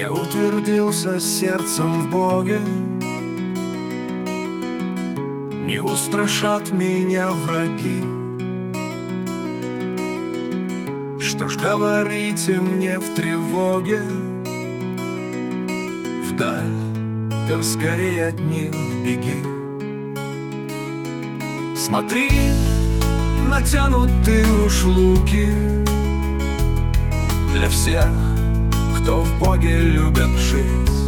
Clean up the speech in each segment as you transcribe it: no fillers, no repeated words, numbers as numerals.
Я утвердился сердцем в Боге, не устрашат меня враги. Что ж говорите мне в тревоге? Вдаль, да скорее от них беги. Смотри, натянуты уж луки для всех, кто в Боге любят жить.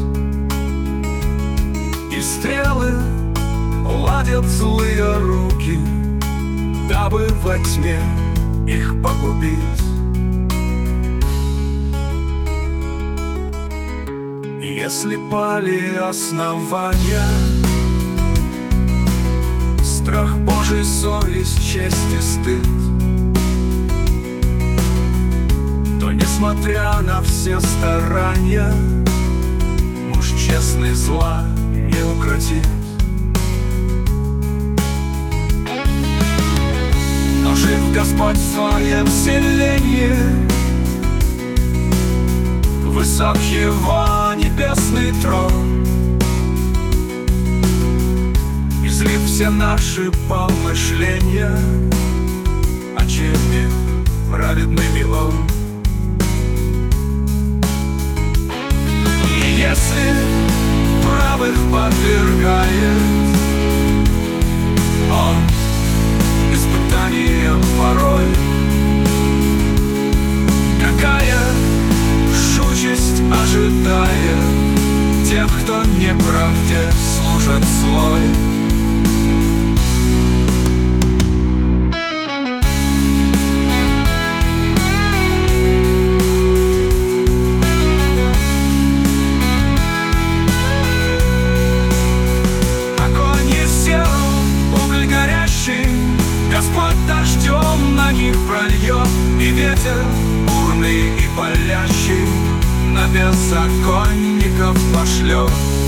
И стрелы ладят злые руки, дабы во тьме их погубить. Если пали основания, страх Божий, совесть, честь и стыд, то, несмотря на все старания, муж честный зла не укротит. Но жив Господь в своем селении, высок Его небесный трон. Излив все наши помышления, очами праведными Он. И если правых подвергает Он испытаниям порой, какая участь ожидает тех, кто неправде служит злой. Огонь и серу, уголь горящий, Господь дождем на них прольет, и ветер бурный и палящий на беззаконников пошлет.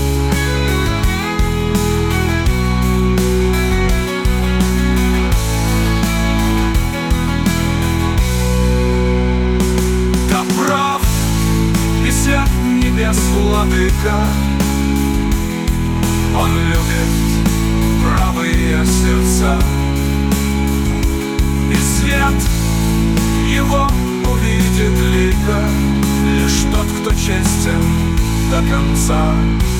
Да прав и свят небес владыка, Он любит правые сердца, и свет Его увидит лика лишь тот, кто честен до конца.